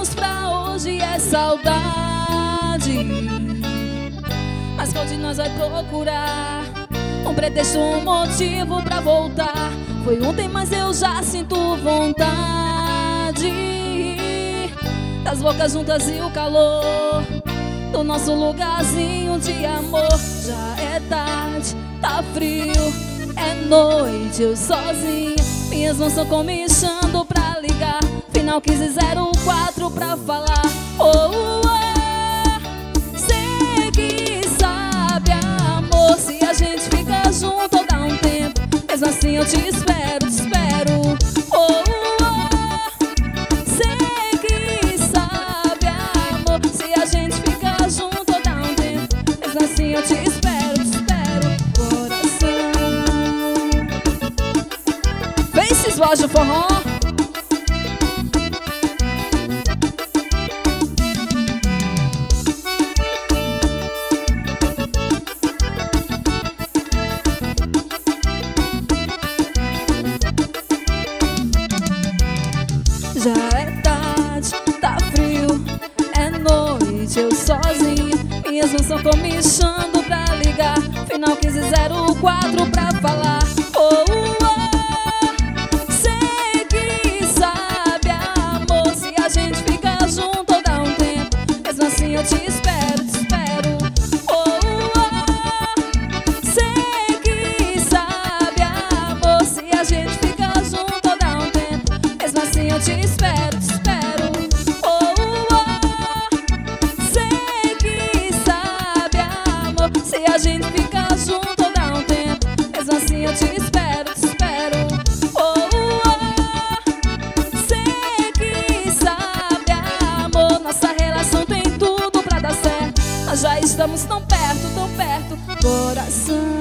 planos pra hoje é saudade, mas qual de nós vai procurar um pretexto, um motivo pra voltar? Foi ontem, mas eu já sinto vontade das bocas juntas e o calor do nosso lugarzinho de amor. Já é tarde, tá frio, é noite, eu sozinho. Minhas mãos estão comichando pra ligar, final 1504 pra falar. Sei que sabe, amor, se a gente fica junto ou dá um tempo, mesmo assim eu te espero, te espero. Sei que sabe, amor, se a gente fica junto ou dá um tempo, mesmo assim eu te espero, te espero, coração. Vem, esses voz do forró. Já é tarde, tá frio, é noite, eu sozinho. Minhas mãos estão comichando pra ligar, final 1504 pra falar. Sei que sabe, amor, se a gente fica junto ou dá um tempo, mesmo assim eu te espero, te espero. Sei que sabe, amor, se a gente fica junto ou dá um tempo, mesmo assim eu te espero, te espero. Sei que sabe, amor, se a gente fica junto ou dá um tempo, mesmo assim eu te espero, te espero. Sei que sabe, amor, nossa relação tem tudo pra dar certo. Nós já estamos tão perto, coração.